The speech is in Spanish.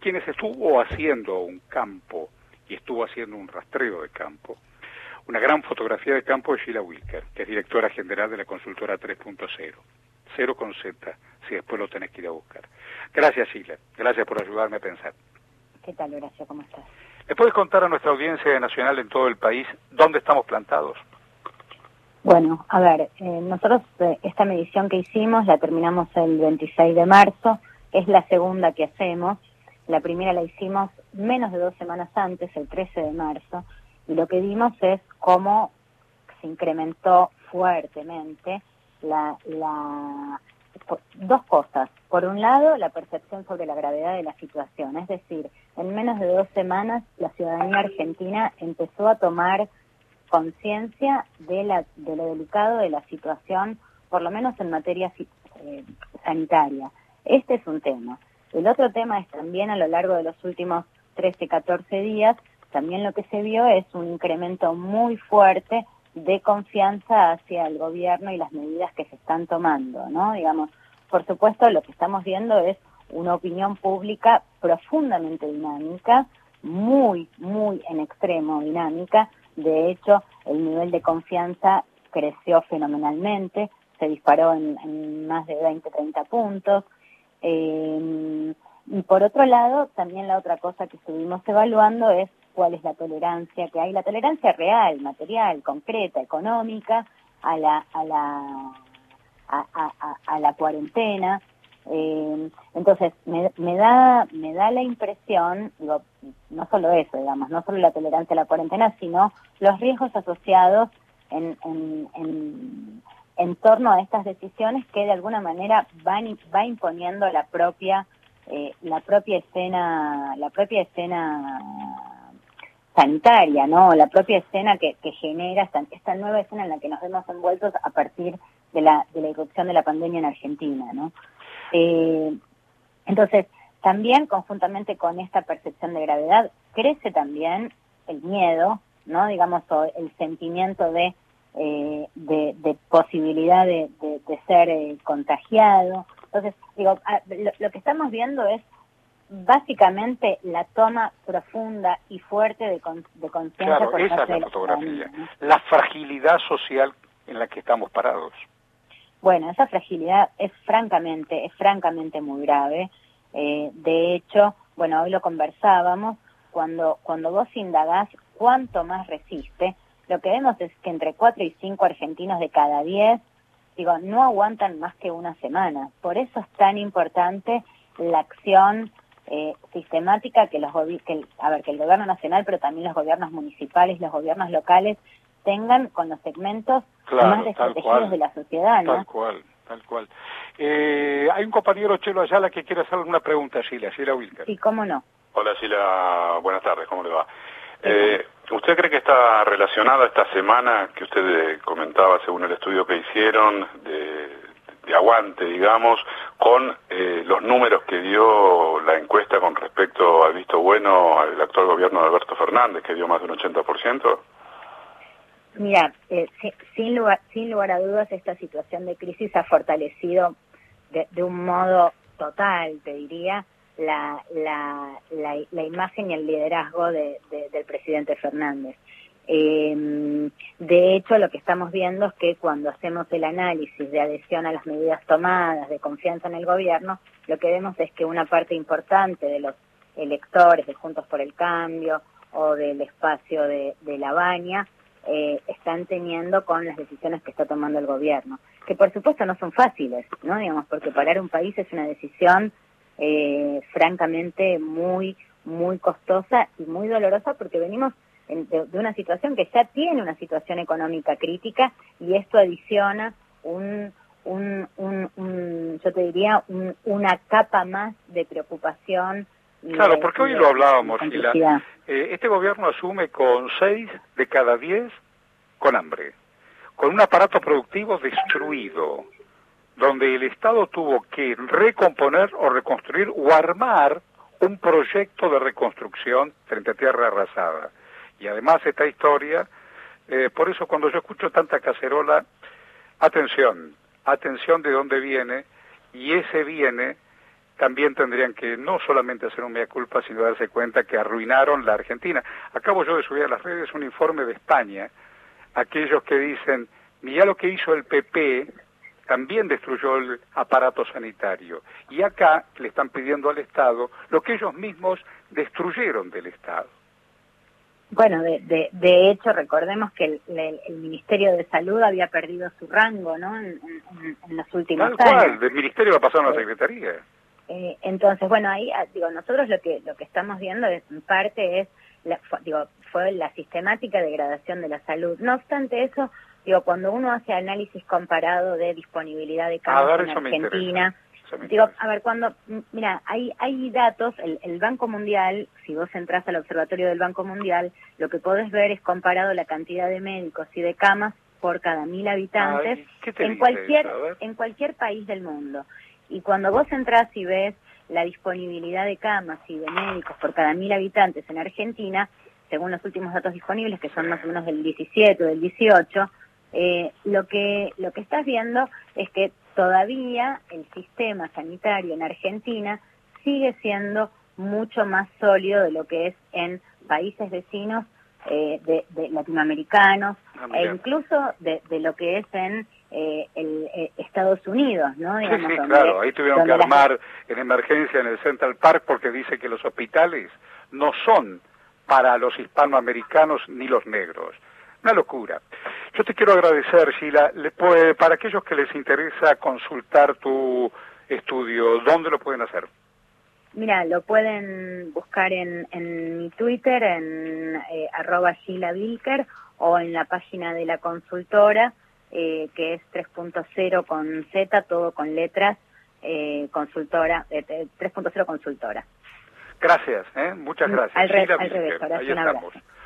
quienes estuvo haciendo un campo y estuvo haciendo un rastreo de campo, una gran fotografía de campo de Sheila Wilker, que es directora general de la consultora 3.0. 0 con Z, si después lo tenés que ir a buscar. Gracias, Sheila. Gracias por ayudarme a pensar. ¿Qué tal, Horacio? ¿Cómo estás? ¿Le puedes contar a nuestra audiencia nacional en todo el país dónde estamos plantados? Bueno, a ver, nosotros esta medición que hicimos la terminamos el 26 de marzo, es la segunda que hacemos. La primera la hicimos menos de 2 semanas antes, el 13 de marzo, y lo que vimos es cómo se incrementó fuertemente dos cosas. Por un lado, la percepción sobre la gravedad de la situación, es decir, en menos de 2 semanas la ciudadanía argentina empezó a tomar conciencia de lo delicado de la situación, por lo menos en materia sanitaria. Este es un tema. El otro tema es también a lo largo de los últimos 13, 14 días, también lo que se vio es un incremento muy fuerte de confianza hacia el gobierno y las medidas que se están tomando, ¿no? Digamos, por supuesto, lo que estamos viendo es una opinión pública profundamente dinámica, muy, muy en extremo dinámica. De hecho, el nivel de confianza creció fenomenalmente, se disparó en más de 20, 30 puntos. Y por otro lado, también la otra cosa que estuvimos evaluando es cuál es la tolerancia que hay, la tolerancia real, material, concreta, económica, a la cuarentena. Entonces, me da la impresión, digo, no solo eso, digamos, no solo la tolerancia a la cuarentena, sino los riesgos asociados en torno a estas decisiones que de alguna manera va imponiendo la propia escena sanitaria, ¿no? La propia escena que genera esta nueva escena en la que nos vemos envueltos a partir de la irrupción de la pandemia en Argentina, ¿no? Entonces, también conjuntamente con esta percepción de gravedad, crece también el miedo, ¿no? Digamos, el sentimiento de posibilidad de ser contagiado. Entonces, digo, lo que estamos viendo es básicamente la toma profunda y fuerte de conciencia. Claro, esa es la fotografía, ¿no? La fragilidad social en la que estamos parados. Bueno, esa fragilidad es francamente muy grave. De hecho, bueno, hoy lo conversábamos, cuando vos indagás cuánto más resiste, lo que vemos es que entre 4 y 5 argentinos de cada 10, digo, no aguantan más que una semana. Por eso es tan importante la acción sistemática que el gobierno nacional, pero también los gobiernos municipales, los gobiernos locales, tengan con los segmentos más desprotegidos de la sociedad, ¿no? Tal cual. Hay un compañero, Chelo Ayala, que quiere hacer alguna pregunta a Sheila Wilker. Sí, cómo no. Hola, Sheila, buenas tardes, ¿cómo le va? ¿Usted cree que está relacionada esta semana que usted comentaba, según el estudio que hicieron, de aguante, digamos, con los números que dio la encuesta con respecto al visto bueno al actual gobierno de Alberto Fernández, que dio más de un 80%? Mira, sin lugar a dudas, esta situación de crisis ha fortalecido de un modo total, te diría, la imagen y el liderazgo del presidente Fernández. De hecho, lo que estamos viendo es que cuando hacemos el análisis de adhesión a las medidas tomadas, de confianza en el gobierno, lo que vemos es que una parte importante de los electores de Juntos por el Cambio o del espacio de La Baña están teniendo con las decisiones que está tomando el gobierno, que por supuesto no son fáciles, ¿no? Digamos, porque parar un país es una decisión francamente muy, muy costosa y muy dolorosa, porque venimos de una situación que ya tiene una situación económica crítica, y esto adiciona yo te diría, una capa más de preocupación. Claro, porque hoy lo hablábamos, Sheila. Este gobierno asume con 6 de cada 10 con hambre, con un aparato productivo destruido, donde el Estado tuvo que recomponer o reconstruir o armar un proyecto de reconstrucción frente a tierra arrasada. Y además esta historia, por eso cuando yo escucho tanta cacerola, atención de dónde viene, y ese viene también tendrían que no solamente hacer un mea culpa, sino darse cuenta que arruinaron la Argentina. Acabo yo de subir a las redes un informe de España, aquellos que dicen, mirá lo que hizo el PP, también destruyó el aparato sanitario. Y acá le están pidiendo al Estado lo que ellos mismos destruyeron del Estado. Bueno, de hecho, recordemos que el Ministerio de Salud había perdido su rango, ¿no? En los últimos años. Tal cual, del Ministerio va a pasar a la Secretaría. Entonces, bueno, ahí, nosotros lo que estamos viendo en parte fue la sistemática degradación de la salud. No obstante eso, cuando uno hace análisis comparado de disponibilidad de camas en Argentina, mira, hay datos, el Banco Mundial, si vos entras al observatorio del Banco Mundial, lo que podés ver es comparado la cantidad de médicos y de camas por cada 1000 habitantes en cualquier país del mundo. Y cuando vos entras y ves la disponibilidad de camas y de médicos por cada 1000 habitantes en Argentina, según los últimos datos disponibles, que son más o menos del 17 o del 18, lo que estás viendo es que todavía el sistema sanitario en Argentina sigue siendo mucho más sólido de lo que es en países vecinos de latinoamericanos e incluso de lo que es en Estados Unidos, ¿no? Digamos, sí, claro, ahí tuvieron que armar en emergencia en el Central Park porque dice que los hospitales no son para los hispanoamericanos ni los negros. Una locura. Yo te quiero agradecer, Sheila. Para aquellos que les interesa consultar tu estudio, ¿dónde lo pueden hacer? Mira, lo pueden buscar en mi Twitter, en @SheilaBilker, o en la página de la consultora, que es 3.0 con Z, todo con letras, consultora, 3.0 consultora. Gracias, muchas gracias. Al revés, ahí estamos.